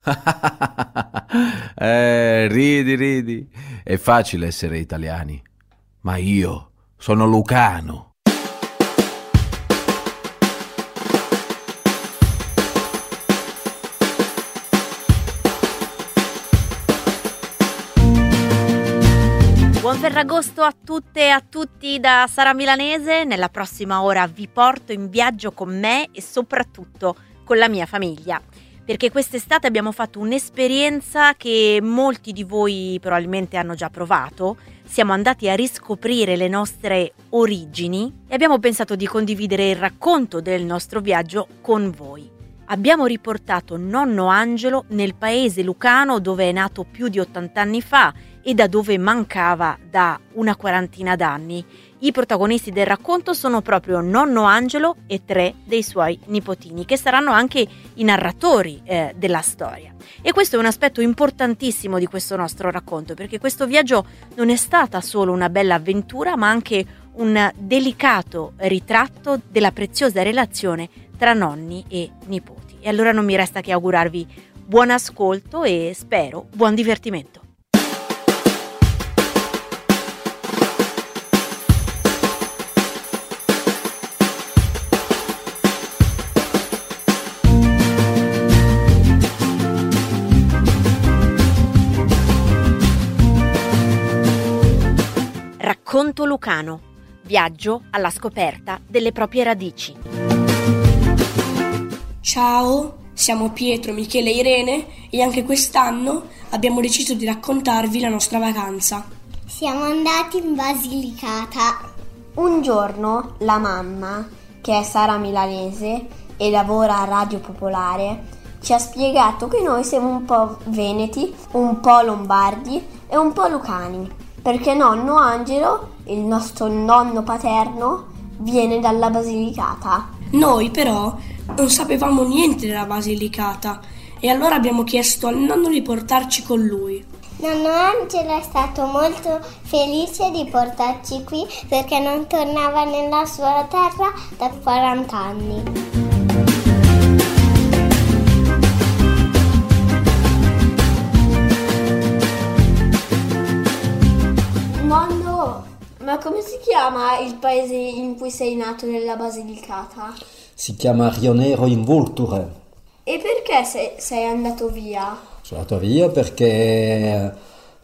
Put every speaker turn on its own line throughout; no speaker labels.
Ridi, ridi. È facile essere italiani, ma io sono lucano.
Buon Ferragosto a tutte e a tutti da Sara Milanese. Nella prossima ora vi porto in viaggio con me e soprattutto con la mia famiglia, perché quest'estate abbiamo fatto un'esperienza che molti di voi probabilmente hanno già provato. Siamo andati a riscoprire le nostre origini e abbiamo pensato di condividere il racconto del nostro viaggio con voi. Abbiamo riportato nonno Angelo nel paese lucano dove è nato più di 80 anni fa e da dove mancava da una quarantina d'anni. I protagonisti del racconto sono proprio nonno Angelo e 3 dei suoi nipotini, che saranno anche i narratori della storia. E questo è un aspetto importantissimo di questo nostro racconto, perché questo viaggio non è stata solo una bella avventura, ma anche un delicato ritratto della preziosa relazione tra nonni e nipoti. E allora non mi resta che augurarvi buon ascolto e spero buon divertimento. Racconto lucano. Viaggio alla scoperta delle proprie radici.
Ciao, siamo Pietro, Michele e Irene e anche quest'anno abbiamo deciso di raccontarvi la nostra vacanza.
Siamo andati in Basilicata.
Un giorno la mamma, che è Sara Milanese e lavora a Radio Popolare, ci ha spiegato che noi siamo un po' veneti, un po' lombardi e un po' lucani, perché nonno Angelo, il nostro nonno paterno, viene dalla Basilicata.
Noi però non sapevamo niente della Basilicata e allora abbiamo chiesto al nonno di portarci con lui.
Nonno Angelo è stato molto felice di portarci qui perché non tornava nella sua terra da 40 anni.
Nonno, ma come si chiama il paese in cui sei nato nella Basilicata?
Si chiama Rionero in Vulture.
E perché sei andato via?
Sono andato via perché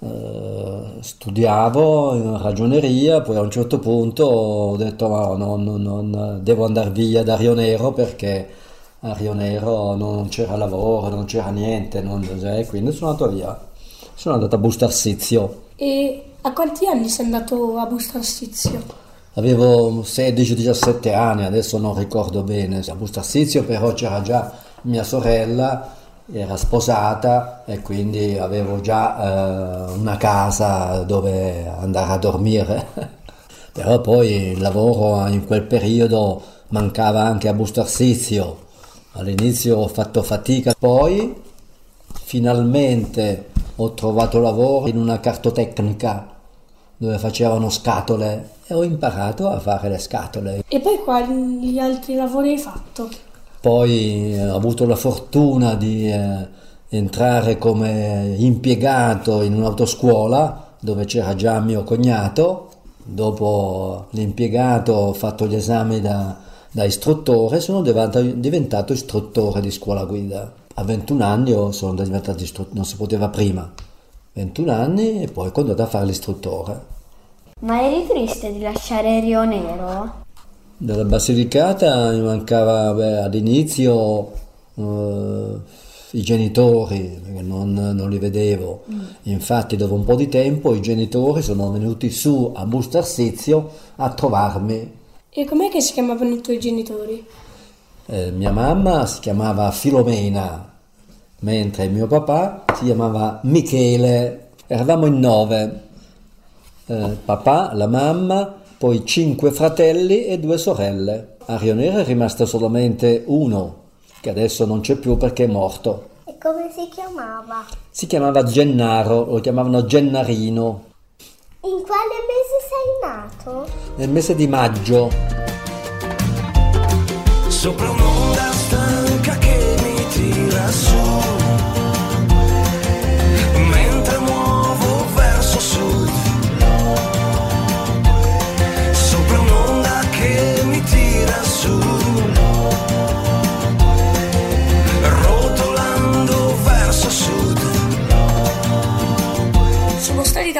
studiavo in ragioneria, poi a un certo punto ho detto non devo andare via da Rionero perché a Rionero non c'era lavoro, non c'era niente, quindi sono andato via. Sono andato a Bustarsizio.
E a quanti anni sei andato a Bustarsizio?
Avevo 16-17 anni, adesso non ricordo bene. A Bustarsizio però c'era già mia sorella, era sposata e quindi avevo già una casa dove andare a dormire. Però poi il lavoro in quel periodo mancava anche a Bustarsizio. All'inizio ho fatto fatica, poi finalmente ho trovato lavoro in una cartotecnica dove facevano scatole e ho imparato a fare le scatole.
E poi quali altri lavori hai fatto?
Poi ho avuto la fortuna di entrare come impiegato in un'autoscuola dove c'era già mio cognato. Dopo l'impiegato ho fatto gli esami da istruttore e sono diventato istruttore di scuola guida. A 21 anni sono diventato istruttore, non si poteva prima. 21 anni e poi ho andato a fare l'istruttore.
Ma eri triste di lasciare Rionero?
Dalla Basilicata mi mancava all'inizio i genitori, perché non li vedevo. Infatti dopo un po' di tempo i genitori sono venuti su a Bustarsizio a trovarmi.
E com'è che si chiamavano i tuoi genitori?
Mia mamma si chiamava Filomena, mentre mio papà si chiamava Michele. Eravamo in 9, papà, la mamma, poi 5 fratelli e 2 sorelle. A Rionero è rimasto solamente uno, che adesso non c'è più perché è morto.
E come si chiamava?
Si chiamava Gennaro, lo chiamavano Gennarino.
In quale mese sei nato?
Nel mese di maggio.
Sopra un'onda stanca che mi tira su,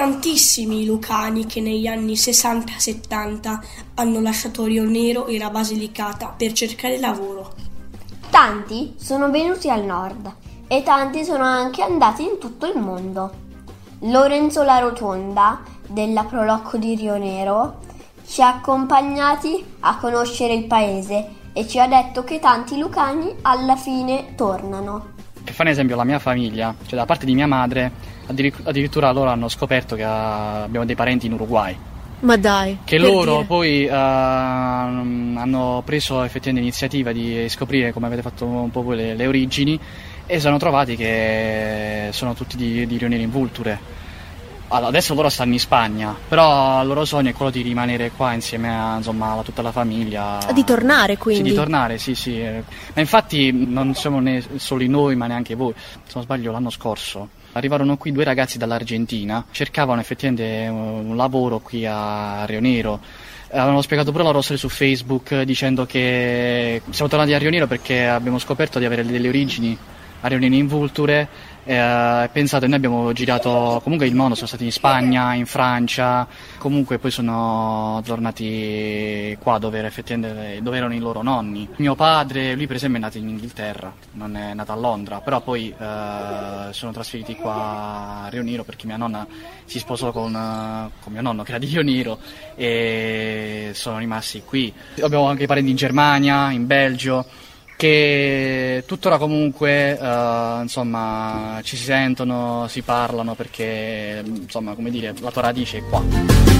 tantissimi i lucani che negli anni 60-70 hanno lasciato Rio Nero e la Basilicata per cercare lavoro.
Tanti sono venuti al nord e tanti sono anche andati in tutto il mondo. Lorenzo La Rotonda, della Prolocco di Rio Nero, ci ha accompagnati a conoscere il paese e ci ha detto che tanti lucani alla fine tornano.
Per fare un esempio, la mia famiglia, cioè da parte di mia madre, addirittura loro hanno scoperto che abbiamo dei parenti in Uruguay.
Ma dai.
Che loro poi hanno preso effettivamente l'iniziativa di scoprire, come avete fatto un po' voi, le origini, e si sono trovati che sono tutti di Rio Nero in Vulture. Adesso loro stanno in Spagna, però il loro sogno è quello di rimanere qua insieme a tutta la famiglia.
Di tornare, quindi?
Sì, di tornare, sì. Ma infatti non siamo solo noi, ma neanche voi. Se non sbaglio, l'anno scorso arrivarono qui 2 ragazzi dall'Argentina, cercavano effettivamente un lavoro qui a Rio Nero. Avevano spiegato pure la loro storia su Facebook dicendo che siamo tornati a Rio Nero perché abbiamo scoperto di avere delle origini a Rio Nero in Vulture. Pensate, noi abbiamo girato comunque il mondo, sono stati in Spagna, in Francia, comunque poi sono tornati qua dove erano i loro nonni. Mio padre, lui per esempio è nato in Inghilterra, non è nato a Londra, però poi sono trasferiti qua a Rio Nero perché mia nonna si sposò con mio nonno che era di Rio Nero e sono rimasti qui. Abbiamo anche parenti in Germania, in Belgio, che tuttora comunque ci si sentono, si parlano perché la tua radice è qua.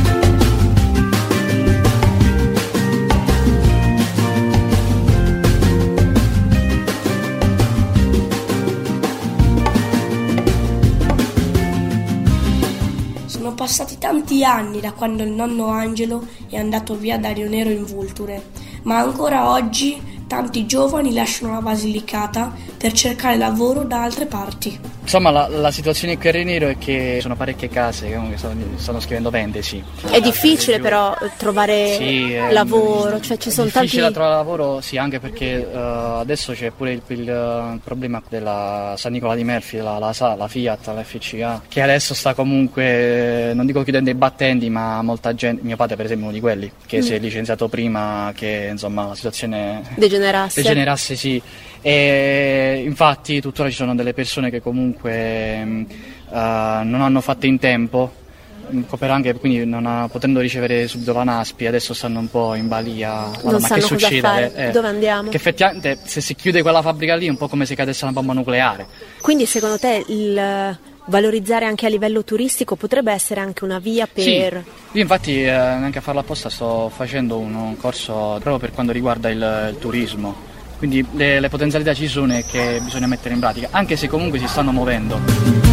Sono passati tanti anni da quando il nonno Angelo è andato via da Rio Nero in Vulture, ma ancora oggi tanti giovani lasciano la Basilicata per cercare lavoro da altre parti.
Insomma, la situazione qui a Rio Nero è che sono parecchie case che stanno scrivendo vende, sì.
È difficile però trovare lavoro, cioè ci sono tanti...
È difficile trovare lavoro, sì, anche perché adesso c'è pure il problema della San Nicola di Melfi, la Fiat, la FCA, che adesso sta comunque, non dico chiudendo i battenti, ma molta gente, mio padre per esempio è uno di quelli, che si è licenziato prima che la situazione degenerasse, sì. E infatti tuttora ci sono delle persone che comunque non hanno fatto in tempo, anche quindi potendo ricevere subito la NASPI, adesso stanno un po' in balia.
Non sanno che succede, dove andiamo?
Che effettivamente se si chiude quella fabbrica lì è un po' come se cadesse una bomba nucleare.
Quindi secondo te il valorizzare anche a livello turistico potrebbe essere anche una via per...
Sì, io infatti neanche a farlo apposta sto facendo un corso proprio per quanto riguarda il turismo. Quindi le potenzialità ci sono e che bisogna mettere in pratica, anche se comunque si stanno muovendo.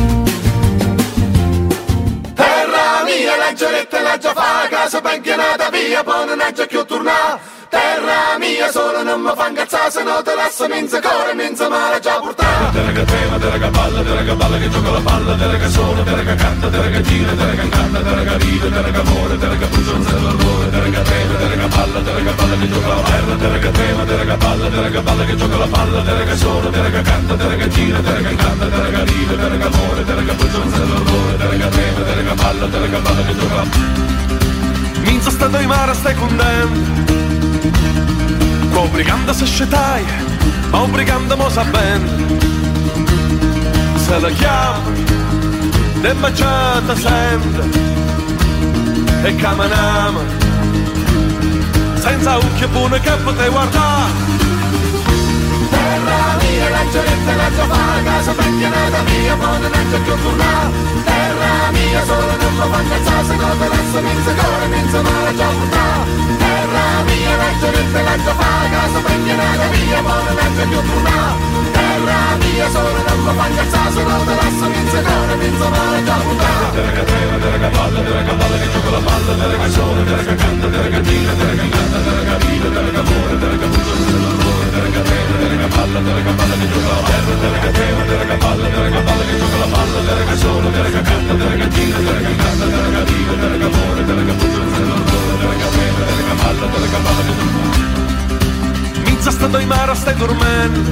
Terra mia, la gioretta la già fa, casa ben chiamata via, poi non è già più tornata. Terra mia, solo non mi fa incazzare, se no te lascio menza cuore, menza male già portata. Terra tema, terra balla che gioca la palla, terra sola, terra canta, terra gira, terra canta, terra ride, terra amore, terra brucia un zero l'orrore, terra tema, terra balla che gioca la terra, terra tema, terra balla che gioca la palla, terra sola, terra canta, terra gira, terra canta, terra ride, terra amore, terra brucia un zero l'orrore, terra tema, terra balla che gioca. Minza stato in mare, stai contento. Obrigando se scetai, ma obrigando mo sa ben. Se la chiama, de baciata sempre. E camminamo, senza occhio buono che potrei guardare. Terra mia, la gioretta la già fa, casa vecchia nata mia, poi non è già più tornata. Terra mia, solo non mi fa incazzare, se no te lascio menza cuore, menza male già portata. Terra mia, la gioretta la già fa, casa vecchia nata mia, poi non è già più tornata. Terra mia, solo non mi fa incazzare, se no te lascio menza cuore, menza male già portata. Terra balla che gioca la palla, terra sola, terra canta, terra gira, terra canta, terra ride, terra amore, terra brucia un zero l'orrore, terra balla che gioca la terra, terra tema, terra balla che gioca la palla, terra sola, terra canta, terra gira, terra canta, terra ride, terra amore, terra brucia un zero l'orrore, terra tema, terra balla che gioca. Mizza stato in mare, stai dormendo.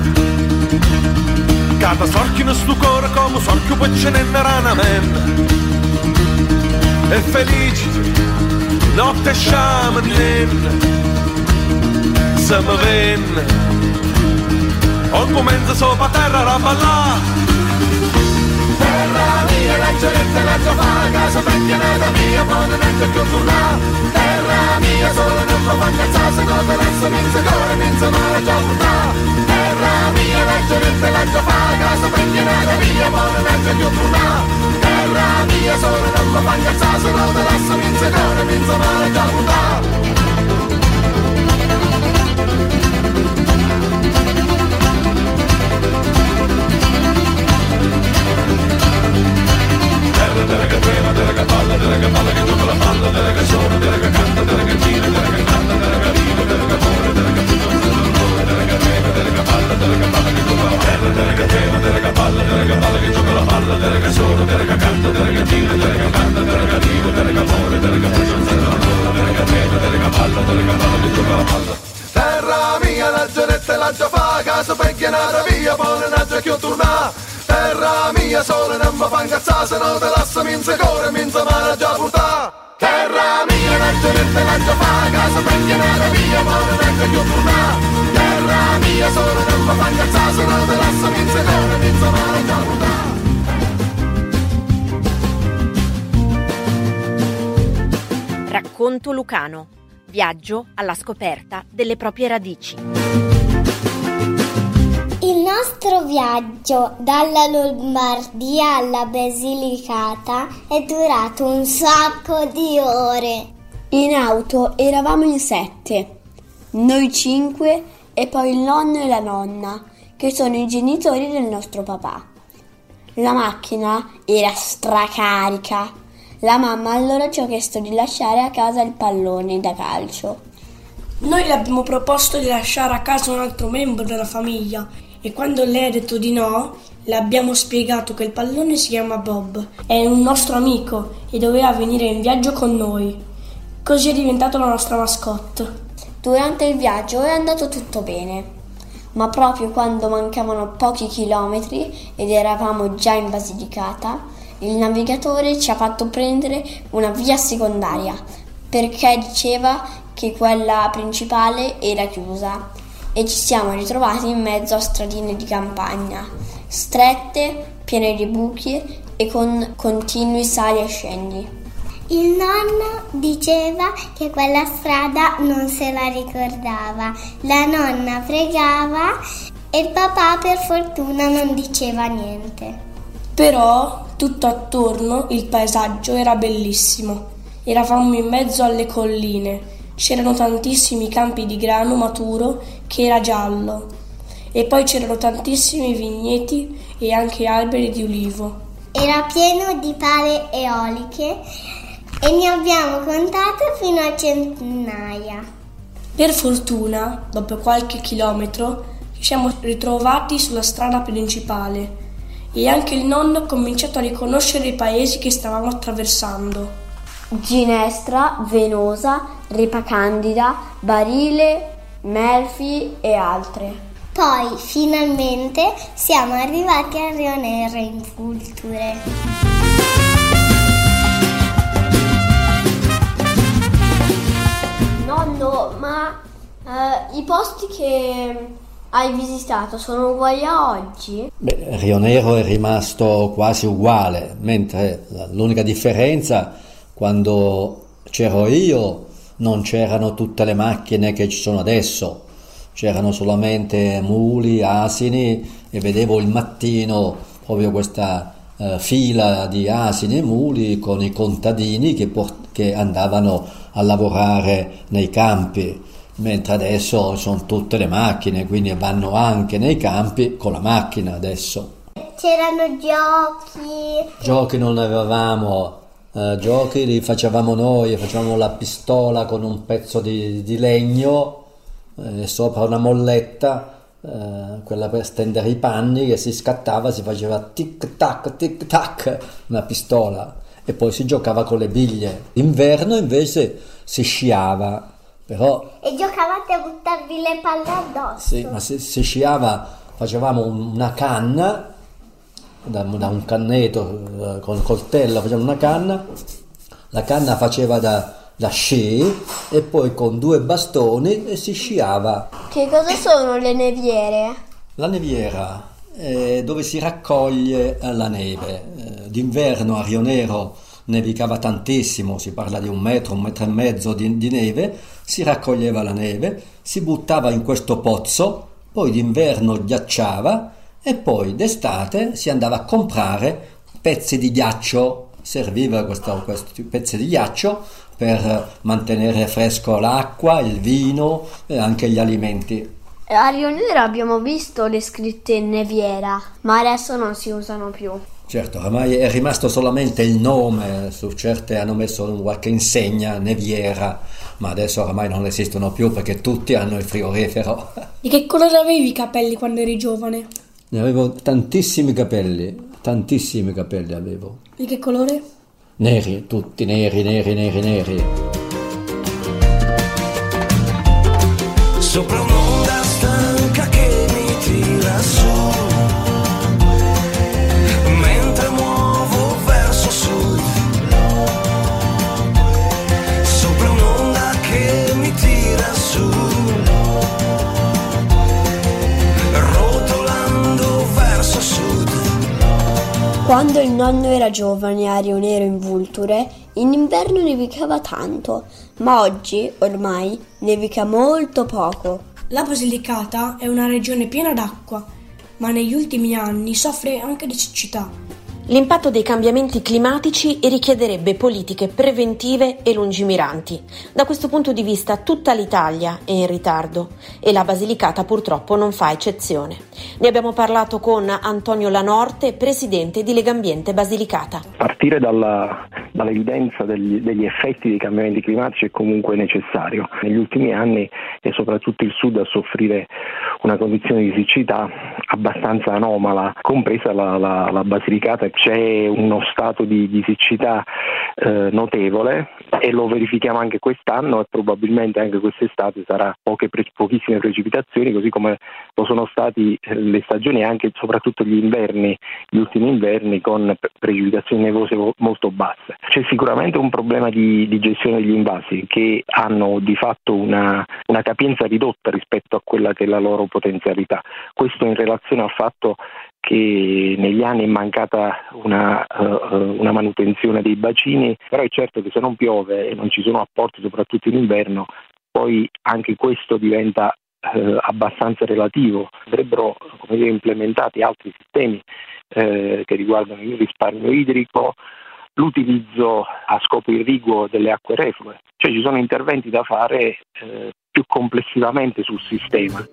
Cata sorchi nel sto cuore come sorchi poi ce n'è rana men. e felici, notte sciamanenne, se mi venne, un momento sopra terra a ballare. Terra mia, la gioretta, la giovane, casa vecchia nata mia, poi non è più tornare. Terra mia, solo non mi fa incazzare, se no te lasso minza cuore, minza mare già portare. Terra mia, la gioretta, la giovane, casa vecchia nata mia, poi non è più tornare. Terra mia, solo non mi fa incazzare, se no te lasso minza cuore, minza mare già portare. Della catena, della cappalla, della cappalla che gioca la palla, della canzone, della che canta, della cantina, della che canta, della carina, della capore, della cappuccia, della catena, della cappalla che gioca la palla, della catena, della cappalla che gioca la palla, della canzone, della che canta, della cantina, della che canta, della carina, della capore, della cappuccia, della catena, della cappalla che gioca la palla. Terra mia, la gioretta e la giafà, casa pecchianata via, poi non c'è più tornare. Terra mia, sole non mi fa incazzare, se no te lascio minza cuore, minza mare già portare. Terra mia, la gioretta e la giafà, casa pecchianata via, poi non c'è più tornare. Terra mia, sole non mi fa incazzare, se no te lascio minza cuore, minza mare già portare.
Racconto lucano. Viaggio alla scoperta delle proprie radici.
Il nostro viaggio dalla Lombardia alla Basilicata è durato un sacco di ore.
In auto eravamo in 7, noi 5 e poi il nonno e la nonna, che sono i genitori del nostro papà. La macchina era stracarica. La mamma allora ci ha chiesto di lasciare a casa il pallone da calcio.
Noi le abbiamo proposto di lasciare a casa un altro membro della famiglia e quando lei ha detto di no, le abbiamo spiegato che il pallone si chiama Bob, è un nostro amico e doveva venire in viaggio con noi. Così è diventato la nostra mascotte.
Durante il viaggio è andato tutto bene, ma proprio quando mancavano pochi chilometri ed eravamo già in Basilicata, il navigatore ci ha fatto prendere una via secondaria perché diceva che quella principale era chiusa e ci siamo ritrovati in mezzo a stradine di campagna, strette, piene di buchi e con continui sali e scendi.
Il nonno diceva che quella strada non se la ricordava, la nonna pregava e il papà per fortuna non diceva niente.
Però tutto attorno il paesaggio era bellissimo. Eravamo in mezzo alle colline, c'erano tantissimi campi di grano maturo che era giallo e poi c'erano tantissimi vigneti e anche alberi di ulivo.
Era pieno di pale eoliche e ne abbiamo contate fino a centinaia.
Per fortuna, dopo qualche chilometro, ci siamo ritrovati sulla strada principale e anche il nonno ha cominciato a riconoscere i paesi che stavamo attraversando.
Ginestra, Venosa, Ripa Candida, Barile, Melfi e altre.
Poi finalmente siamo arrivati a Rio Nero in Vulture.
Nonno, ma i posti che hai visitato sono uguali a oggi?
Beh, Rio Nero è rimasto quasi uguale, mentre l'unica differenza, quando c'ero io non c'erano tutte le macchine che ci sono adesso, c'erano solamente muli, asini e vedevo il mattino proprio questa fila di asini e muli con i contadini che andavano a lavorare nei campi, mentre adesso sono tutte le macchine, quindi vanno anche nei campi con la macchina adesso.
C'erano giochi.
Giochi non ne avevamo. Giochi li facevamo noi, facevamo la pistola con un pezzo di legno sopra una molletta, quella per stendere i panni, che si scattava, si faceva tic tac, una pistola, e poi si giocava con le biglie. D'inverno invece si sciava, però...
E giocavate a buttarvi le palle addosso?
Sì, ma se si sciava facevamo una canna, da un canneto col coltello facevamo una canna, La canna faceva da sci e poi con 2 bastoni si sciava.
Che cosa sono le neviere?
La neviera è dove si raccoglie la neve. D'inverno a Rio Nero nevicava tantissimo, si parla di 1 metro e mezzo di neve, si raccoglieva la neve, si buttava in questo pozzo, poi d'inverno ghiacciava e poi d'estate si andava a comprare pezzi di ghiaccio, serviva questi pezzi di ghiaccio per mantenere fresco l'acqua, il vino e anche gli alimenti.
A Rio Nero abbiamo visto le scritte neviera, ma adesso non si usano più.
Certo, ormai è rimasto solamente il nome, su certe hanno messo qualche insegna, neviera, ma adesso ormai non esistono più perché tutti hanno il frigorifero.
Di che colore avevi i capelli quando eri giovane?
Ne avevo tantissimi capelli avevo.
Di che colore?
Neri, tutti neri.
Sopra un'onda stanca che mi tira su, mentre muovo verso sud. Sopra un'onda che mi tira su, rotolando verso sud.
Quando il nonno era giovane a Rio Nero in Vulture, in inverno nevicava tanto, ma oggi ormai nevica molto poco.
La Basilicata è una regione piena d'acqua, ma negli ultimi anni soffre anche di siccità.
L'impatto dei cambiamenti climatici richiederebbe politiche preventive e lungimiranti. Da questo punto di vista tutta l'Italia è in ritardo e la Basilicata purtroppo non fa eccezione. Ne abbiamo parlato con Antonio Lanorte, presidente di Legambiente Basilicata.
Partire dall'evidenza degli effetti dei cambiamenti climatici è comunque necessario. Negli ultimi anni è soprattutto il sud a soffrire una condizione di siccità abbastanza anomala, compresa la Basilicata. C'è uno stato di siccità notevole e lo verifichiamo anche quest'anno e probabilmente anche quest'estate sarà pochissime precipitazioni, così come lo sono stati le stagioni e anche soprattutto gli ultimi inverni con precipitazioni nevose molto basse. C'è sicuramente un problema di gestione degli invasi che hanno di fatto una capienza ridotta rispetto a quella che è la loro potenzialità. Questo in relazione al fatto che negli anni è mancata una manutenzione dei bacini, però è certo che se non piove e non ci sono apporti soprattutto in inverno, poi anche questo diventa abbastanza relativo. Andrebbero implementati altri sistemi che riguardano il risparmio idrico, l'utilizzo a scopo irriguo delle acque reflue, cioè ci sono interventi da fare più complessivamente sul sistema.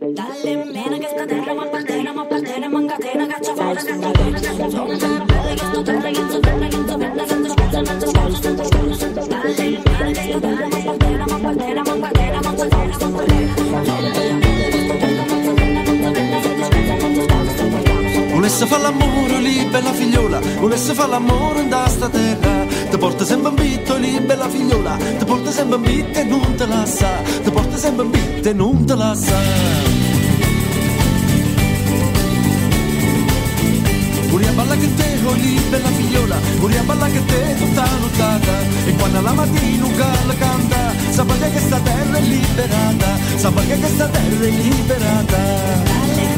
Volesse fare l'amore lì, bella figliola, volesse fare l'amore in sta terra. Ti porta sempre in vitto lì, bella figliola, ti porta sempre in vitto e non te la sa, ti porta sempre in vitto e non te la sa. Vuoi a balla che te, oh lì, bella figliola, vuoi a balla che te tutta nottata. E quando la mattina un gallo canta, sapete che sta terra è liberata, sapete che sta terra è liberata.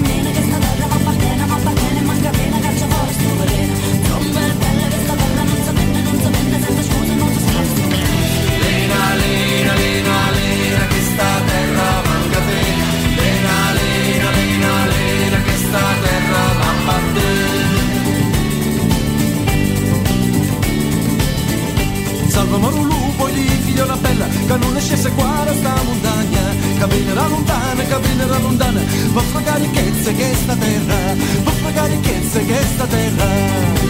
Lena, che sta terra manca te. Lena, che sta terra manca a te. Salva moro lupo lì, figliola bella, che non è scesa qua da sta montagna. Camminerà lontana, va fra ricchezze che sta terra, va fra ricchezze che sta terra.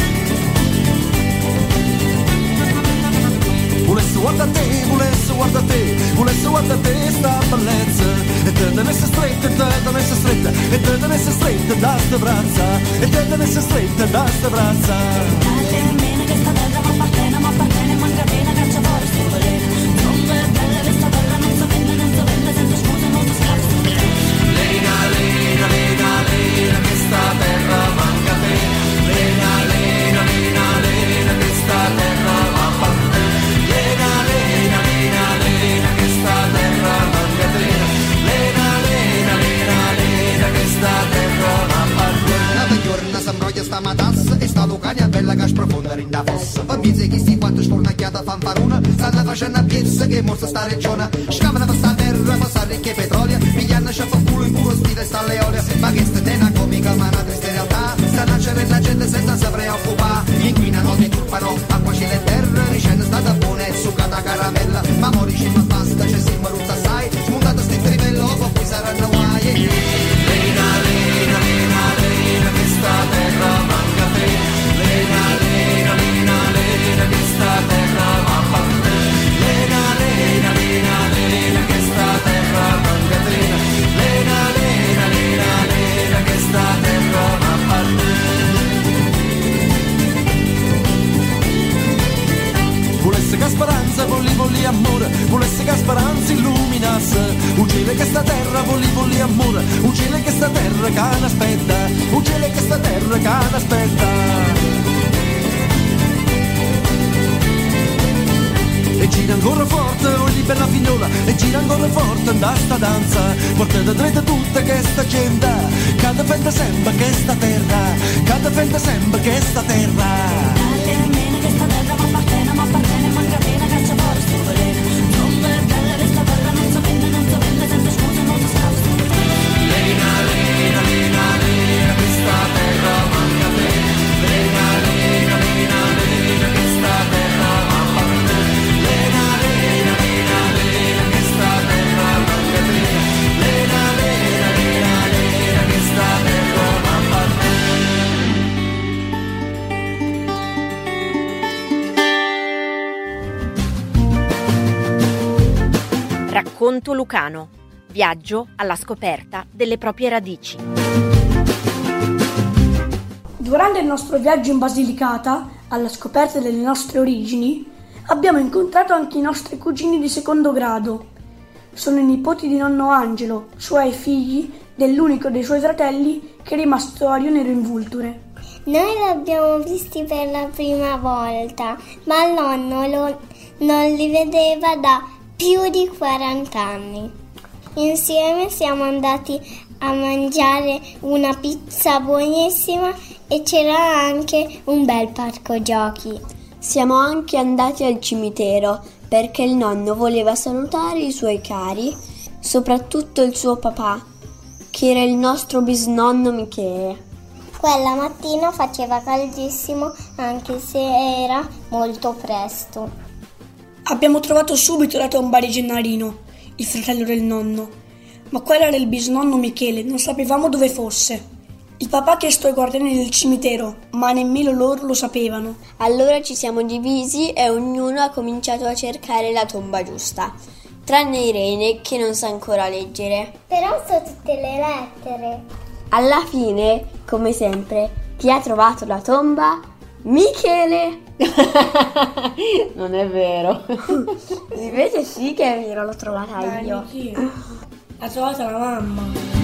Volesse guarda te sta bellezza. E te tenesse stretta, e te tenesse stretta da sta braccia, e te tenesse stretta da sta braccia. Dalle mene che sta terra ma appartiene, manca pena, caccia fuori sto veleno. Non è bella che sta terra, non si vende, senza scuse, non si scappa. Lena, che sta terra manca te. Lena, che sta terra ma appartiene. tassa e sta Lucania bella che sprofonda in da fossa. Bambini che sti quattro scornacchiata fanfaruna, stanno facendo a piezza che morsa sta regione. Scavano per sta terra, passare ricche petrolio, pigliano sciaffa culo in culo stile sta le olio. Ma che sta tena comica, ma una triste realtà, sta nascere la gente senza si preoccupare. Inquinano, deturpano, acqua cielo e terra, ricendo stata buona e succata caramella. Ma morici ma basta, c'è si maruzza assai, smontato sti trivello, poi saranno guai. Lena, lena, lena, lena, che sta terra manca a te. Lena, lena, lena, lena, che sta terra manca a te. Lena, lena, lena, lena, che sta terra manca a te. Lena, lena, lena, lena, che sta terra manca a te. Volesse che speranza, voli amore, volesse che speranza illuminasse, un cielo che sta terra, voli amore, un cielo che sta terra che n'aspetta, un cielo che sta terra che n'aspetta. E gira ancora forte, ogni bella figliola, e gira ancora forte da sta danza, portate dritta tutta che sta gente, cada fente sempre che sta terra, cada fente sempre che sta terra.
Racconto lucano. Viaggio alla scoperta delle proprie radici.
Durante il nostro viaggio in Basilicata, alla scoperta delle nostre origini, abbiamo incontrato anche i nostri cugini di secondo grado. Sono i nipoti di nonno Angelo, suoi figli dell'unico dei suoi fratelli che è rimasto a Rionero in Vulture.
Noi li abbiamo visti per la prima volta, ma il nonno non li vedeva da più di 40 anni. Insieme siamo andati a mangiare una pizza buonissima e c'era anche un bel parco giochi.
Siamo anche andati al cimitero perché il nonno voleva salutare i suoi cari, soprattutto il suo papà, che era il nostro bisnonno Michele.
Quella mattina faceva caldissimo anche se era molto presto.
Abbiamo trovato subito la tomba di Gennarino, il fratello del nonno, ma quello era il bisnonno Michele, non sapevamo dove fosse. Il papà ha chiesto ai guardiani del cimitero, ma nemmeno loro lo sapevano.
Allora ci siamo divisi e ognuno ha cominciato a cercare la tomba giusta, tranne Irene che non sa ancora leggere.
Però so tutte le lettere.
Alla fine, come sempre, chi ha trovato la tomba? Michele! Non è vero. Invece sì che è vero, l'ho trovata io.
L'ha trovata la mamma.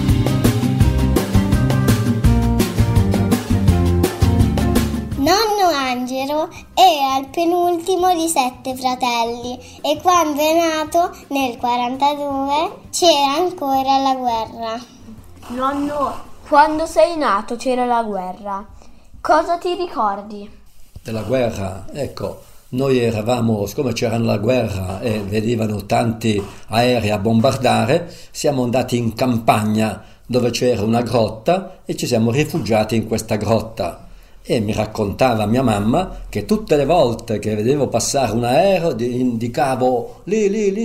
Nonno Angelo era il penultimo di 7 fratelli e quando è nato, nel 42, c'era ancora la guerra.
Nonno, quando sei nato c'era la guerra. Cosa ti ricordi?
Della guerra, ecco, noi eravamo, siccome c'era la guerra e vedevano tanti aerei a bombardare, siamo andati in campagna dove c'era una grotta e ci siamo rifugiati in questa grotta. E mi raccontava mia mamma che tutte le volte che vedevo passare un aereo indicavo lì.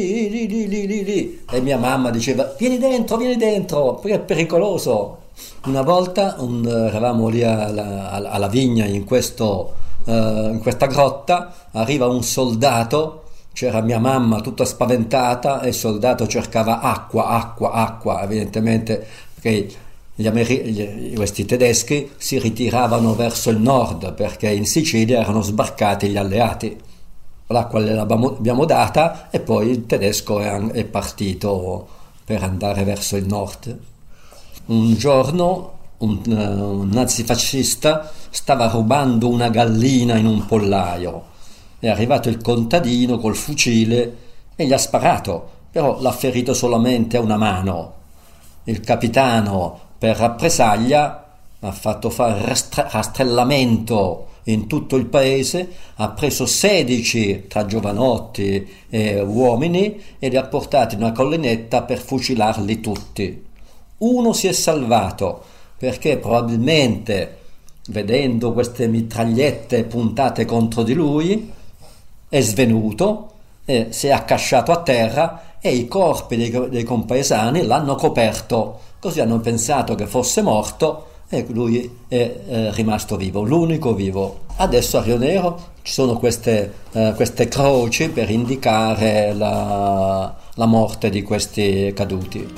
E mia mamma diceva vieni dentro, perché è pericoloso. Una volta eravamo lì alla vigna in questa grotta, arriva un soldato, c'era mia mamma tutta spaventata e il soldato cercava acqua, evidentemente perché questi tedeschi si ritiravano verso il nord perché in Sicilia erano sbarcati gli alleati. L'acqua l'abbiamo data e poi il tedesco è partito per andare verso il nord. Un giorno un nazifascista stava rubando una gallina in un pollaio. È arrivato il contadino col fucile e gli ha sparato, però l'ha ferito solamente a una mano. Il capitano, per rappresaglia, ha fatto fare rastrellamento in tutto il paese, ha preso 16 tra giovanotti e uomini e li ha portati in una collinetta per fucilarli tutti. Uno si è salvato perché probabilmente, vedendo queste mitragliette puntate contro di lui, è svenuto, si è accasciato a terra e i corpi dei compaesani l'hanno coperto, così hanno pensato che fosse morto e lui è rimasto vivo, l'unico vivo. Adesso a Rio Nero ci sono queste croci per indicare la morte di questi caduti.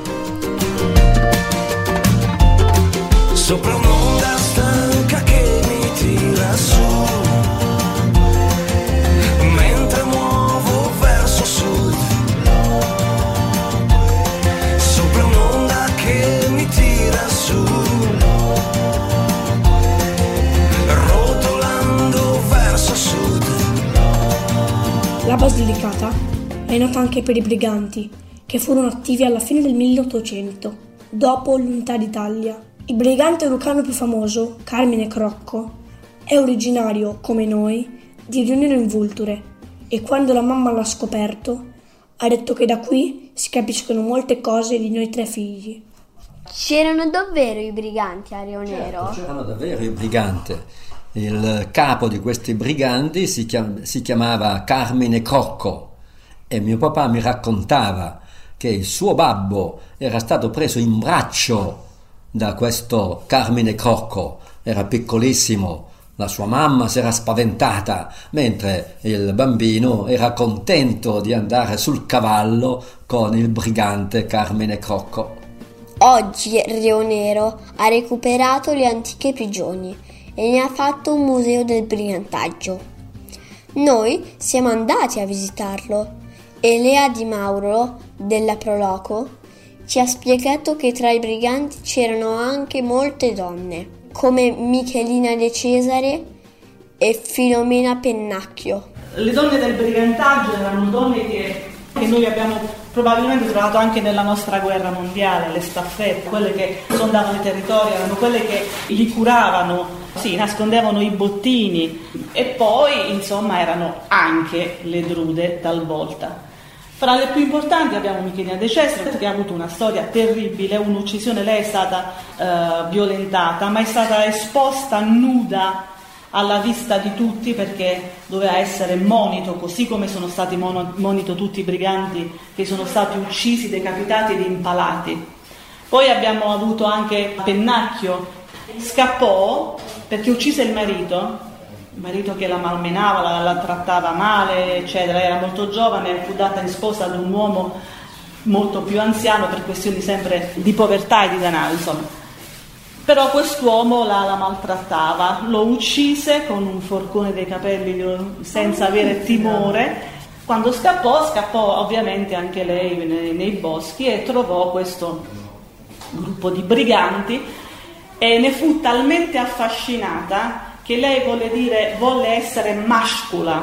Sopra un'onda stanca che mi tira su, mentre muovo verso sud. Sopra un'onda che mi tira su, rotolando verso sud.
La Basilicata è nota anche per i briganti, che furono attivi alla fine del 1800, dopo l'unità d'Italia. Il brigante lucano più famoso, Carmine Crocco, è originario, come noi, di Rio Nero in Vulture e quando la mamma l'ha scoperto ha detto che da qui si capiscono molte cose di noi 3 figli.
C'erano davvero i briganti a Rio Nero?
Certo, c'erano davvero i briganti. Il capo di questi briganti si chiamava Carmine Crocco e mio papà mi raccontava che il suo babbo era stato preso in braccio da questo Carmine Crocco, era piccolissimo, la sua mamma si era spaventata, mentre il bambino era contento di andare sul cavallo con il brigante Carmine Crocco.
Oggi Rio Nero ha recuperato le antiche prigioni e ne ha fatto un museo del brigantaggio. Noi siamo andati a visitarlo e Lea Di Mauro della Proloco ci ha spiegato che tra i briganti c'erano anche molte donne, come Michelina De Cesare e Filomena Pennacchio.
Le donne del brigantaggio erano donne che noi abbiamo probabilmente trovato anche nella nostra guerra mondiale, le staffette, quelle che sondavano i territori, erano quelle che li curavano, nascondevano i bottini e poi insomma erano anche le drude talvolta. Fra le più importanti abbiamo Michelina De Cesare, che ha avuto una storia terribile, un'uccisione. Lei è stata violentata, ma è stata esposta nuda alla vista di tutti perché doveva essere monito, così come sono stati monito tutti i briganti che sono stati uccisi, decapitati ed impalati. Poi abbiamo avuto anche Pennacchio, scappò perché uccise il marito che la malmenava, la trattava male, eccetera. Era molto giovane, fu data in sposa ad un uomo molto più anziano per questioni sempre di povertà e di denaro, insomma. Però quest'uomo la maltrattava, lo uccise con un forcone dei capelli senza avere timore. Quando scappò ovviamente anche lei nei boschi e trovò questo gruppo di briganti e ne fu talmente affascinata che lei volle essere mascula.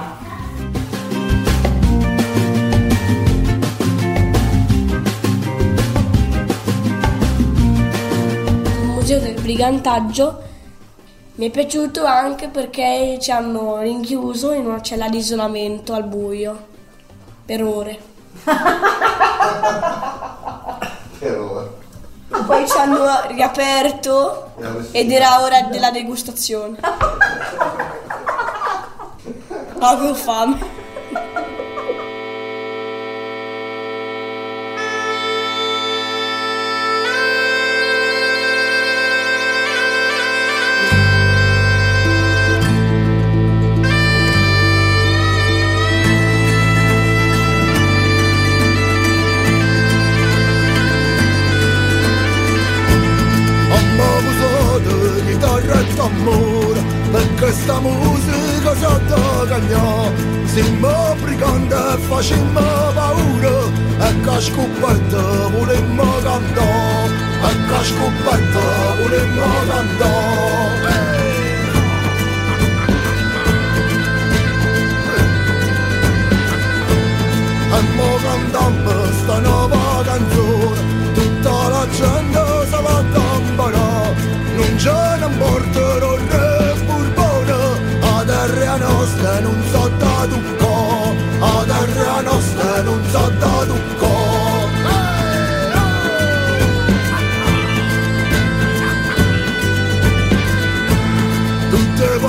Il museo del brigantaggio mi è piaciuto anche perché ci hanno rinchiuso in una cella di isolamento al buio per ore.
Per ore.
Poi ci hanno riaperto ed era ora della degustazione. Avevo fame.
Amore, per questa musica sotto cagnò, siamo briganti e facemmo paura, e che scoperto volemmo cantare, e che scoperto volemmo cantare. E mo cantammo sta nuova canzone, tutta la gente se la tamperà. Non c'è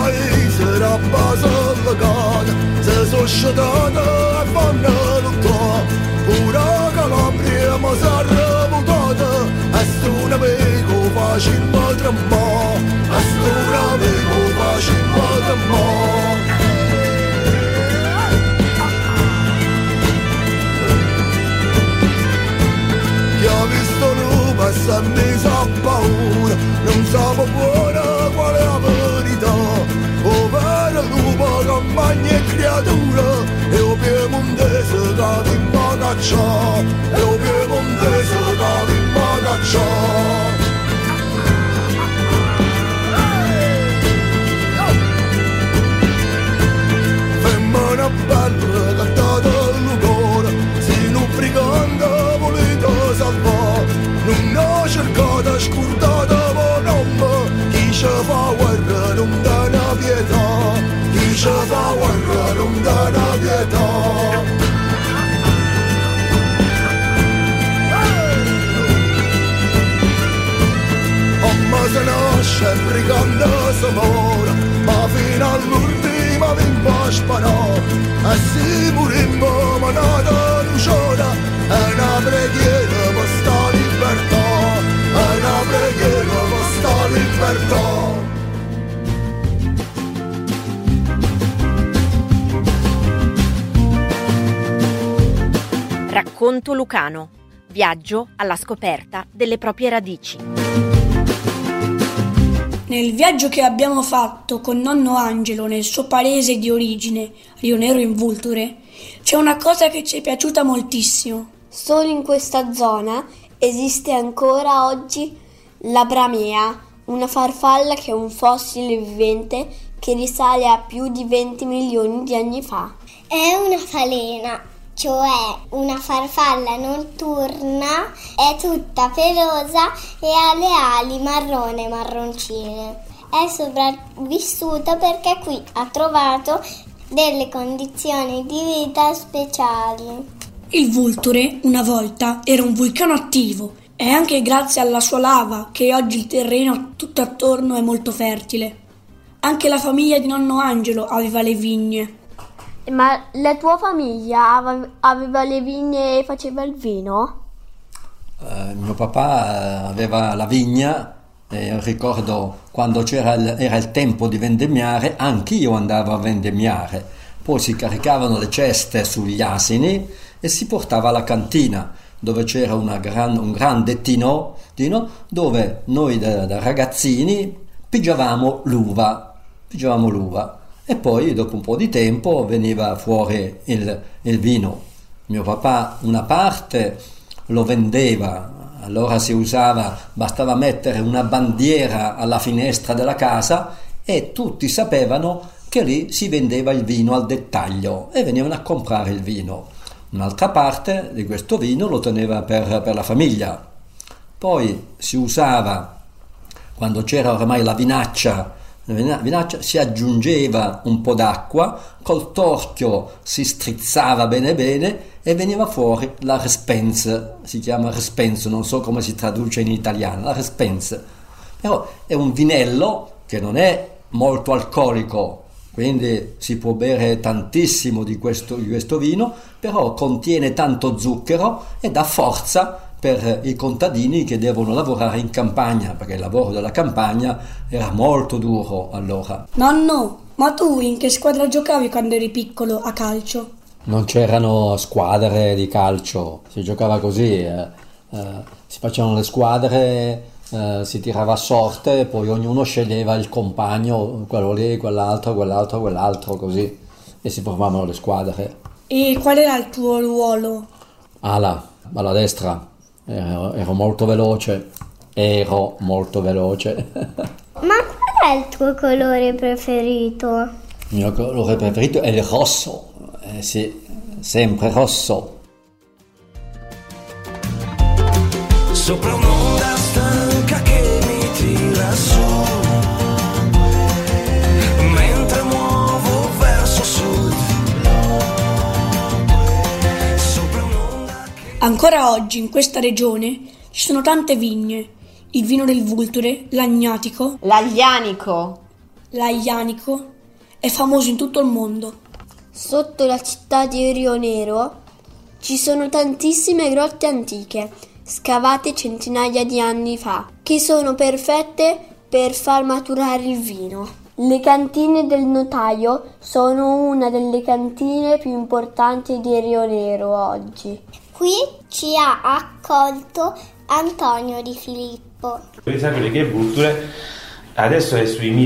paese era Basilicata, se sono sciatata e vanno lottare. Pura Calabria ma si è revoltata, e sto un amico facimmo tremare, e sto un amico facimmo tremare. Chi ha visto l'uva si è messo a paura, non sa buona qual è la verità. Povero lupo che mangia creatura, e o piemontese che vimmo a cacciare, e o piemontese che vimmo a cacciare. Femmina bella cantata all'ugora, si lubricante volete salvare, non ho cercato scordata con nome, chi ci fa guerra non dà una pietà, chi ci fa guerra non dà una pietà. Mamma se nasce brigante si muore, ma fino all'ultima vimmo a sparare, e si murimmo manata lucciata, è una preghiera per sta libertà, è una preghiera per sta libertà.
Racconto lucano. Viaggio alla scoperta delle proprie radici.
Nel viaggio che abbiamo fatto con nonno Angelo nel suo paese di origine, Rio Nero in Vulture, c'è una cosa che ci è piaciuta moltissimo.
Solo in questa zona esiste ancora oggi la bramea, una farfalla che è un fossile vivente che risale a più di 20 milioni di anni fa.
È una falena, cioè una farfalla notturna, è tutta pelosa e ha le ali marrone e marroncine. È sopravvissuta perché qui ha trovato delle condizioni di vita speciali.
Il Vulture, una volta, era un vulcano attivo. È anche grazie alla sua lava che oggi il terreno tutto attorno è molto fertile. Anche la famiglia di nonno Angelo aveva le vigne.
Ma la tua famiglia aveva le vigne e faceva il vino?
Mio papà aveva la vigna e ricordo quando era il tempo di vendemmiare, anch'io andavo a vendemmiare. Poi si caricavano le ceste sugli asini e si portava alla cantina, dove c'era un grande tino dove noi da ragazzini pigiavamo l'uva. E poi dopo un po' di tempo veniva fuori il vino. Mio papà una parte lo vendeva, allora bastava mettere una bandiera alla finestra della casa e tutti sapevano che lì si vendeva il vino al dettaglio e venivano a comprare il vino. Un'altra parte di questo vino lo teneva per la famiglia. Poi si usava, quando c'era ormai la vinaccia, si aggiungeva un po' d'acqua, col torchio si strizzava bene e veniva fuori la respense, si chiama respense, non so come si traduce in italiano, la respense. Però è un vinello che non è molto alcolico, quindi si può bere tantissimo di questo vino, però contiene tanto zucchero e dà forza per i contadini che devono lavorare in campagna, perché il lavoro della campagna era molto duro allora.
Nonno, ma tu in che squadra giocavi quando eri piccolo a calcio?
Non c'erano squadre di calcio, si giocava così, si facevano le squadre, si tirava a sorte e poi ognuno sceglieva il compagno, quello lì, quell'altro, così, e si formavano le squadre.
E qual era il tuo ruolo?
Ala destra. Ero molto veloce. Ma
qual è il tuo colore preferito?
Il mio colore preferito è il rosso, sì, sempre rosso.
Sopra un'onda stanca che mi tira su, mentre muovo verso sud.
Ancora oggi in questa regione ci sono tante vigne, il vino del Vulture, l'agnatico,
l'aglianico,
l'Aglianico, è famoso in tutto il mondo.
Sotto la città di Rio Nero ci sono tantissime grotte antiche, scavate centinaia di anni fa, che sono perfette per far maturare il vino. Le cantine del notaio sono una delle cantine più importanti di Rio Nero oggi.
Qui ci ha accolto Antonio Di Filippo.
Devi sapere che Vulture adesso è sui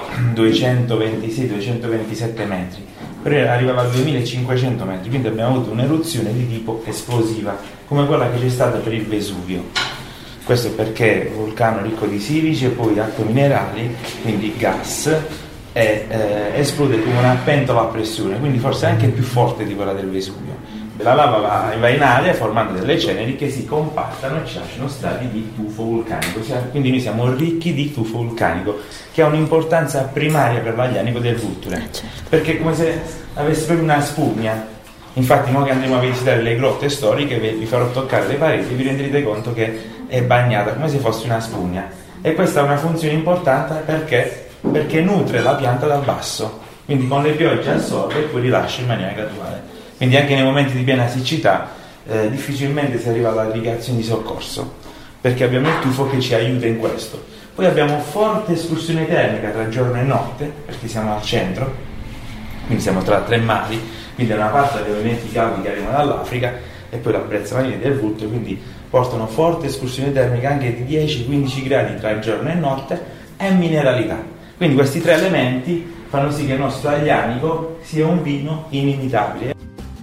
1226-227 metri, però arrivava a 2500 metri, quindi abbiamo avuto un'eruzione di tipo esplosiva, come quella che c'è stata per il Vesuvio. Questo è perché è un vulcano ricco di silice e poi acque minerali, quindi gas, e esplode come una pentola a pressione, quindi forse anche più forte di quella del Vesuvio. La lava va in aria formando delle ceneri che si compattano e ci lasciano stati di tufo vulcanico. Quindi noi siamo ricchi di tufo vulcanico, che ha un'importanza primaria per l'Aglianico del Vulture, perché è come se avesse proprio una spugna. Infatti noi che andremo a visitare le grotte storiche vi farò toccare le pareti e vi renderete conto che è bagnata come se fosse una spugna, e questa ha una funzione importante perché nutre la pianta dal basso, quindi con le piogge assorbe e poi rilascia in maniera graduale. Quindi anche nei momenti di piena siccità difficilmente si arriva all'irrigazione di soccorso, perché abbiamo il tufo che ci aiuta in questo. Poi abbiamo forte escursione termica tra giorno e notte, perché siamo al centro, quindi siamo tra 3 mari, quindi da una parte abbiamo i venti caldi che arrivano dall'Africa e poi la brezza marina del Vulture, quindi portano forte escursione termica anche di 10-15 gradi tra giorno e notte, e mineralità. Quindi questi 3 elementi fanno sì che il nostro Aglianico sia un vino inimitabile.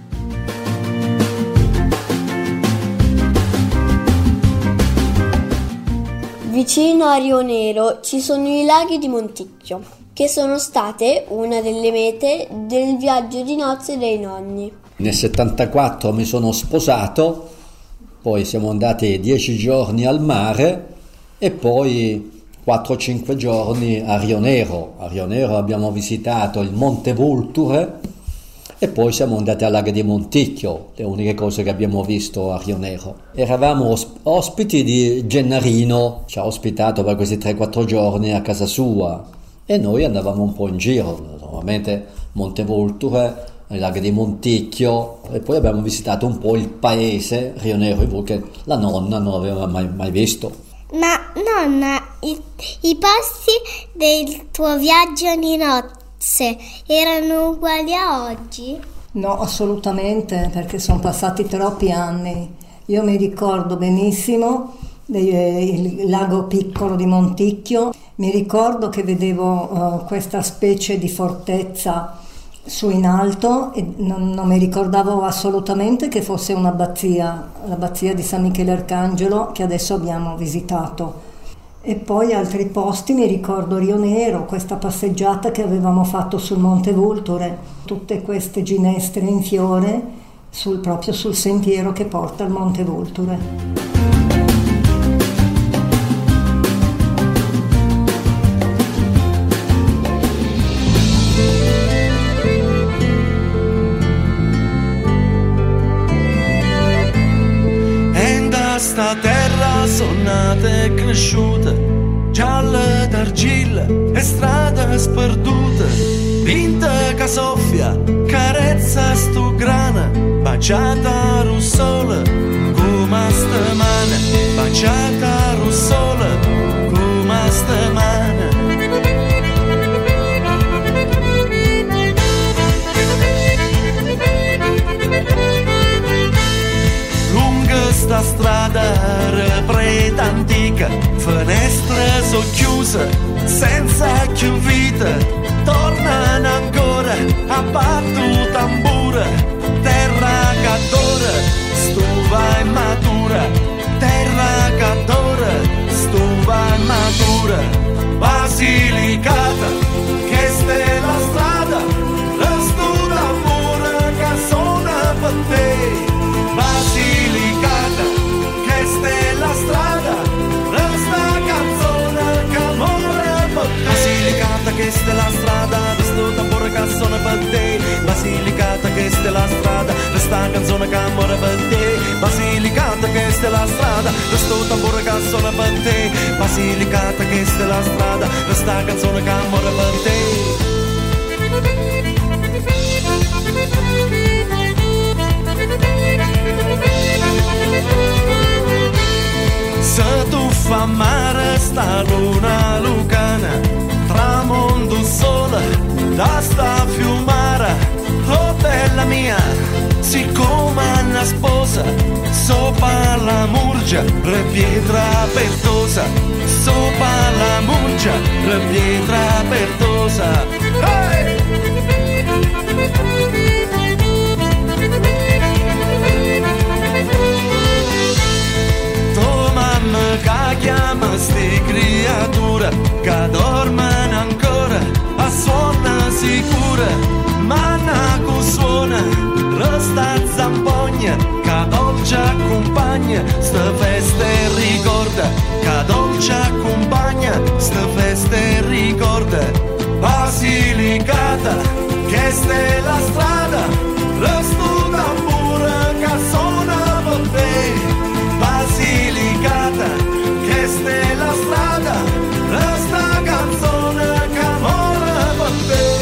Vicino a Rio Nero ci sono i laghi di Monticchio, che sono state una delle mete del viaggio di nozze dei nonni.
Nel 74 mi sono sposato, poi siamo andati 10 giorni al mare e poi 4-5 giorni a Rio Nero. A Rio Nero abbiamo visitato il Monte Vulture e poi siamo andati al lago di Monticchio, le uniche cose che abbiamo visto a Rio Nero. Eravamo ospiti di Gennarino, ci ha ospitato per questi 3-4 giorni a casa sua e noi andavamo un po' in giro, normalmente Monte Vulture, il lago di Monticchio, e poi abbiamo visitato un po' il paese Rio Nero che la nonna non aveva mai visto.
Ma nonna, i posti del tuo viaggio di nozze erano uguali a oggi?
No, assolutamente, perché sono passati troppi anni. Io mi ricordo benissimo il lago piccolo di Monticchio, mi ricordo che vedevo questa specie di fortezza su in alto e non mi ricordavo assolutamente che fosse un'abbazia, l'abbazia di San Michele Arcangelo che adesso abbiamo visitato. E poi altri posti, mi ricordo Rio Nero, questa passeggiata che avevamo fatto sul Monte Vulture, tutte queste ginestre in fiore proprio sul sentiero che porta al Monte Vulture.
Sta terra sono nate e cresciute, gialle d'argilla e strade sperdute, vinta che soffia, carezza sto grana, baciata russola, come sta mano, baciata russola, come sta mano. Sta strada repreta antica, finestre socchiuse, senza più vita, tornano ancora a battu tambura, terra cadora, stuva immatura, terra cadora, stuva immatura, Basilicata, che sta la strada, resto d'amore che suona per te. Basilicata, che stella strada, resta canzone che amore per te. Basilicata, che stella strada, resta tamburo che suona per te. Basilicata, che stella strada, resta canzone che amore per te. Basilicata, che sta la strada, sto tamburo che suona per te, Basilicata che sta la strada, sta canzone che muore per te. Se tu fa mare sta luna lucana, tramondo sole da sta fiumara, oh bella mia, siccome una sposa, sopra la murgia, re pietra pertosa, sopra la murgia, re pietra pertosa. Hey! Che chiama sti creatura che dormono ancora a suona sicura, manna che suona resta zampogna, che dolce accompagna sta festa e ricorda, che dolce accompagna sta festa e ricorda. Basilicata che sta la strada, resto tamburo che suona per te. Basilicata che sta la strada, resta canzone che muore per te.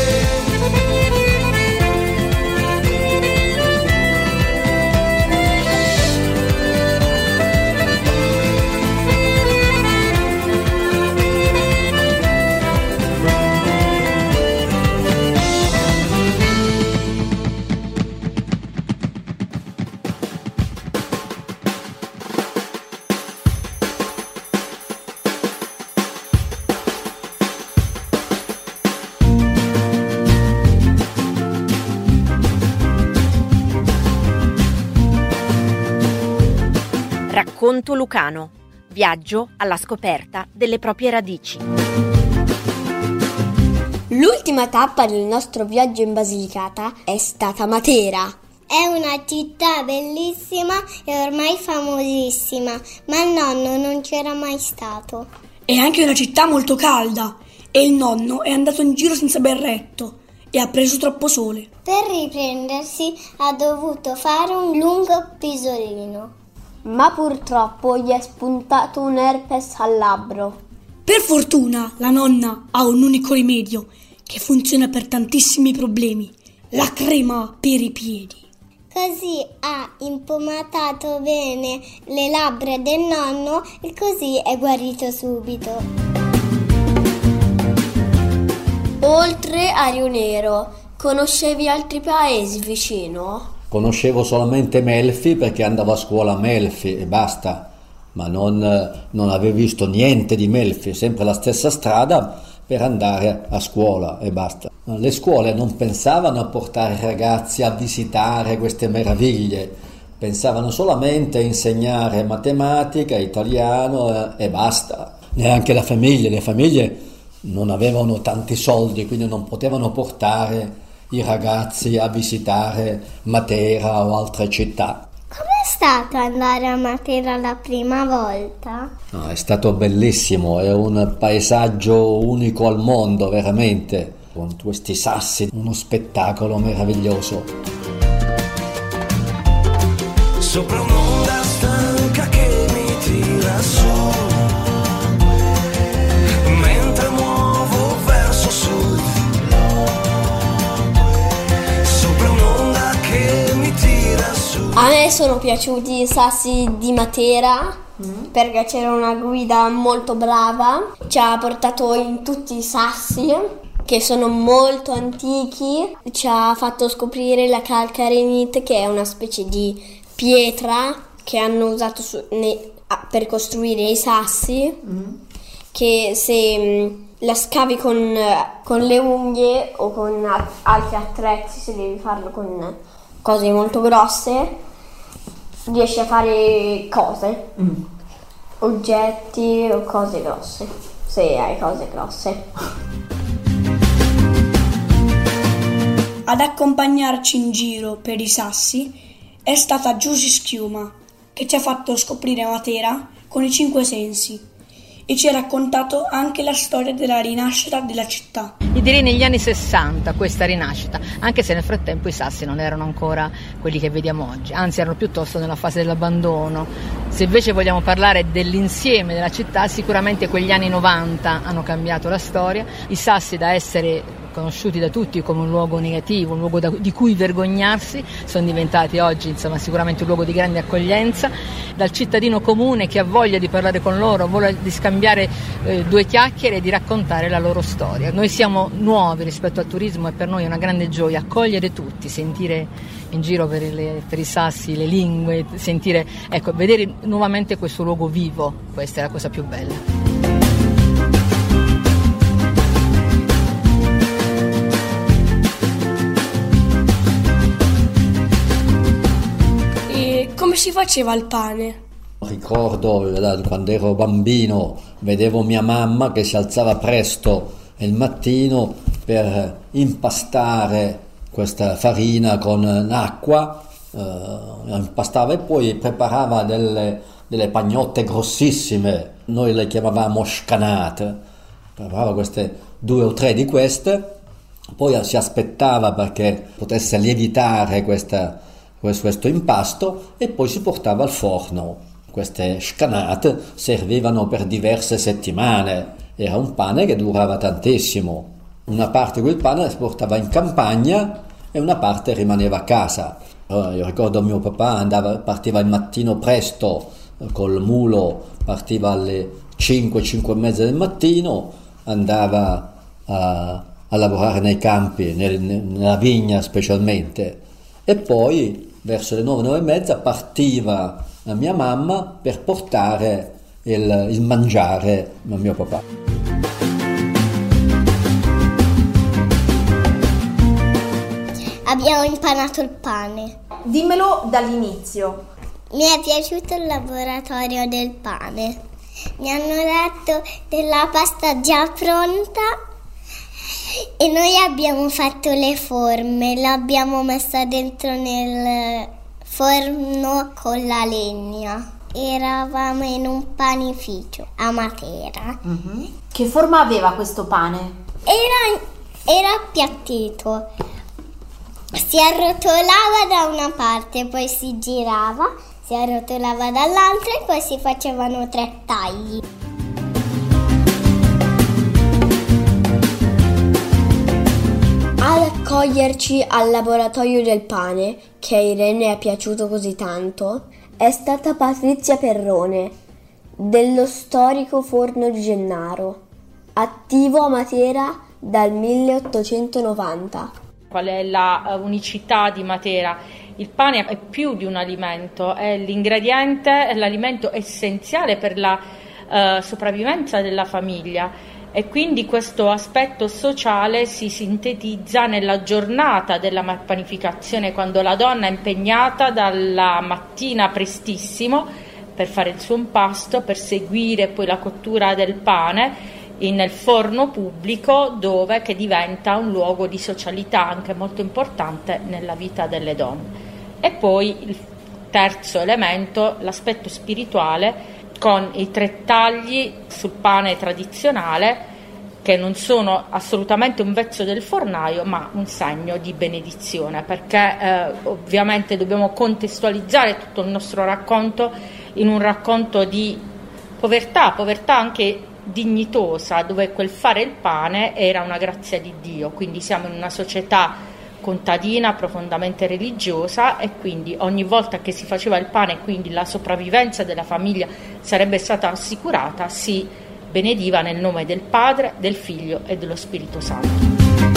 Racconto lucano. Viaggio alla scoperta delle proprie radici.
L'ultima tappa del nostro viaggio in Basilicata è stata Matera.
È una città bellissima e ormai famosissima, ma il nonno non c'era mai stato.
È anche una città molto calda e il nonno è andato in giro senza berretto e ha preso troppo sole.
Per riprendersi ha dovuto fare un lungo pisolino.
Ma purtroppo gli è spuntato un herpes al labbro.
Per fortuna la nonna ha un unico rimedio che funziona per tantissimi problemi: la crema per i piedi.
Così ha impomatato bene le labbra del nonno e così è guarito subito.
Oltre a Rio Nero, conoscevi altri paesi vicino?
Conoscevo solamente Melfi perché andavo a scuola a Melfi e basta, ma non avevo visto niente di Melfi, sempre la stessa strada per andare a scuola e basta. Le scuole non pensavano a portare i ragazzi a visitare queste meraviglie, pensavano solamente a insegnare matematica, italiano e basta. Neanche le famiglie non avevano tanti soldi, quindi non potevano portare i ragazzi a visitare Matera o altre città.
Com'è stato andare a Matera la prima volta?
No, è stato bellissimo, è un paesaggio unico al mondo, veramente, con questi sassi, uno spettacolo meraviglioso.
Sopra un'onda stanca che mi tira su, mentre muovo verso sud.
A me sono piaciuti i sassi di Matera perché c'era una guida molto brava, ci ha portato in tutti i sassi che sono molto antichi, ci ha fatto scoprire la calcarenite, che è una specie di pietra che hanno usato per costruire i sassi, che se la scavi con le unghie o con altri attrezzi, se devi farlo con cose molto grosse, riesci a fare cose, oggetti o cose grosse, se hai cose grosse.
Ad accompagnarci in giro per i sassi è stata Giusy Schiuma, che ci ha fatto scoprire Matera con i 5 sensi. e ci ha raccontato anche la storia della rinascita della città.
Io direi negli anni 60 questa rinascita, anche se nel frattempo i Sassi non erano ancora quelli che vediamo oggi, anzi erano piuttosto nella fase dell'abbandono. Se invece vogliamo parlare dell'insieme della città, sicuramente quegli anni 90 hanno cambiato la storia. I Sassi, da essere conosciuti da tutti come un luogo negativo, un luogo di cui vergognarsi, sono diventati oggi sicuramente un luogo di grande accoglienza, dal cittadino comune che ha voglia di parlare con loro, voglia di scambiare due chiacchiere e di raccontare la loro storia. Noi siamo nuovi rispetto al turismo e per noi è una grande gioia accogliere tutti, sentire in giro per i Sassi le lingue, vedere nuovamente questo luogo vivo, questa è la cosa più bella.
Come si faceva il pane?
Ricordo quando ero bambino, vedevo mia mamma che si alzava presto il mattino per impastare questa farina con l'acqua, impastava e poi preparava delle pagnotte grossissime, noi le chiamavamo scanate, preparava queste 2 o 3 di queste, poi si aspettava perché potesse lievitare questo impasto e poi si portava al forno. Queste scanate servivano per diverse settimane, era un pane che durava tantissimo. Una parte di quel pane si portava in campagna e una parte rimaneva a casa. Io ricordo mio papà partiva il mattino presto col mulo, partiva alle 5 e mezza del mattino, andava a lavorare nei campi, nella vigna specialmente, e poi verso le 9 e mezza partiva la mia mamma per portare il mangiare a mio papà.
Abbiamo impanato il pane.
Dimmelo dall'inizio.
Mi è piaciuto il laboratorio del pane. Mi hanno dato della pasta già pronta e noi abbiamo fatto le forme, l'abbiamo messa dentro nel forno con la legna. Eravamo in un panificio a Matera.
Mm-hmm. Che forma aveva questo pane?
Era appiattito. Si arrotolava da una parte, poi si girava, si arrotolava dall'altra e poi si facevano 3 tagli.
Ad accoglierci al laboratorio del pane, che a Irene è piaciuto così tanto, è stata Patrizia Perrone, dello storico Forno di Gennaro, attivo a Matera dal 1890.
Qual è la unicità di Matera? Il pane è più di un alimento, è l'ingrediente, è l'alimento essenziale per la sopravvivenza della famiglia. E quindi questo aspetto sociale si sintetizza nella giornata della panificazione, quando la donna è impegnata dalla mattina prestissimo per fare il suo impasto, per seguire poi la cottura del pane nel forno pubblico, che diventa un luogo di socialità anche molto importante nella vita delle donne. E poi il terzo elemento, l'aspetto spirituale, con i 3 tagli sul pane tradizionale, che non sono assolutamente un vezzo del fornaio, ma un segno di benedizione, perché ovviamente dobbiamo contestualizzare tutto il nostro racconto in un racconto di povertà anche dignitosa, dove quel fare il pane era una grazia di Dio. Quindi siamo in una società contadina profondamente religiosa e quindi ogni volta che si faceva il pane, quindi la sopravvivenza della famiglia sarebbe stata assicurata, si benediva nel nome del Padre, del Figlio e dello Spirito Santo.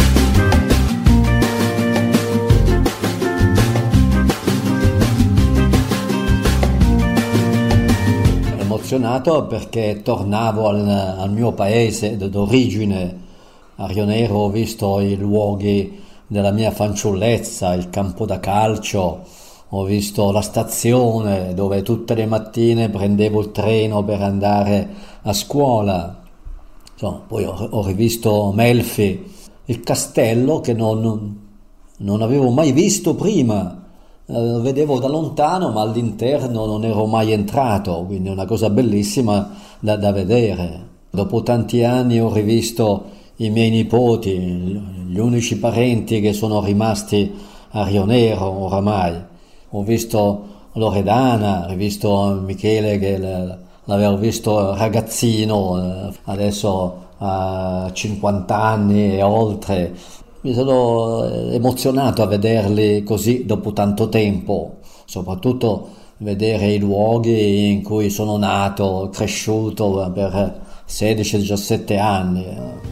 Emozionato perché tornavo al mio paese d'origine, a Rio Nero. Ho visto i luoghi della mia fanciullezza, il campo da calcio, ho visto la stazione dove tutte le mattine prendevo il treno per andare a scuola. Insomma, poi ho rivisto Melfi, il castello che non avevo mai visto prima, lo vedevo da lontano, ma all'interno non ero mai entrato, quindi è una cosa bellissima da vedere. Dopo tanti anni ho rivisto i miei nipoti, gli unici parenti che sono rimasti a Rio Nero oramai. Ho visto Loredana, ho visto Michele che l'avevo visto ragazzino, adesso ha 50 anni e oltre. Mi sono emozionato a vederli così dopo tanto tempo, soprattutto vedere i luoghi in cui sono nato, cresciuto per 16-17 anni.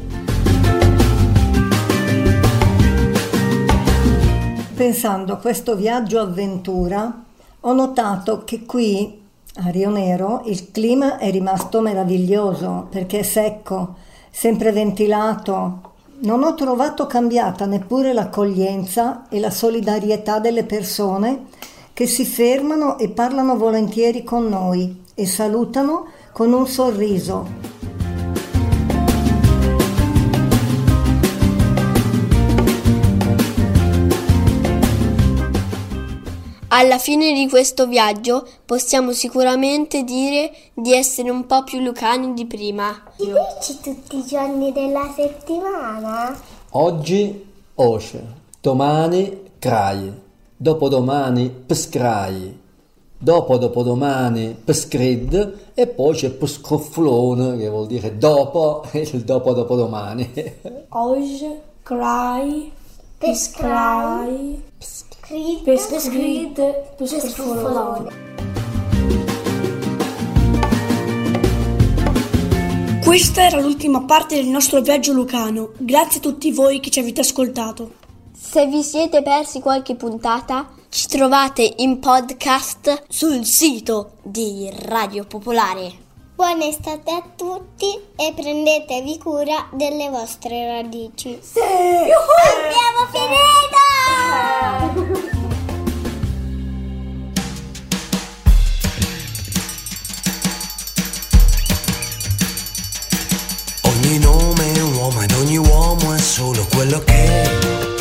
Pensando a questo viaggio avventura, ho notato che qui a Rio Nero il clima è rimasto meraviglioso perché è secco, sempre ventilato. Non ho trovato cambiata neppure l'accoglienza e la solidarietà delle persone che si fermano e parlano volentieri con noi e salutano con un sorriso.
Alla fine di questo viaggio possiamo sicuramente dire di essere un po' più lucani di prima.
Ti dici tutti i giorni della settimana?
Oggi Osce, domani Crai, dopodomani Pescrai, dopodomani Pescrid e poi c'è Pescrofflone, che vuol dire dopo e il dopodomani.
Oggi, Crai, Pescrai, Pescrid, Pescrofflone. Questa era l'ultima parte del nostro viaggio lucano. Grazie a tutti voi che ci avete ascoltato.
Se vi siete persi qualche puntata, ci trovate in podcast sul sito di Radio Popolare.
Buona estate a tutti e prendetevi cura delle vostre radici.
Sì!
Abbiamo finito!
Ogni nome è un uomo ed ogni uomo è solo quello che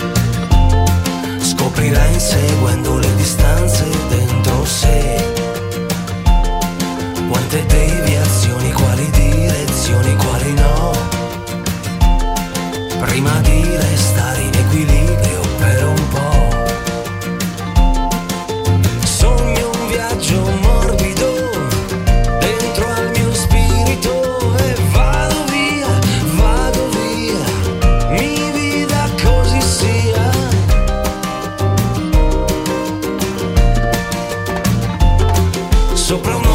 scoprirà inseguendo le distanze dentro sé. Quante deviazioni, quali direzioni, quali no. Prima di restare in equilibrio per un po'. Sogno un viaggio morbido dentro al mio spirito e vado via, mi vita così sia. Sopra un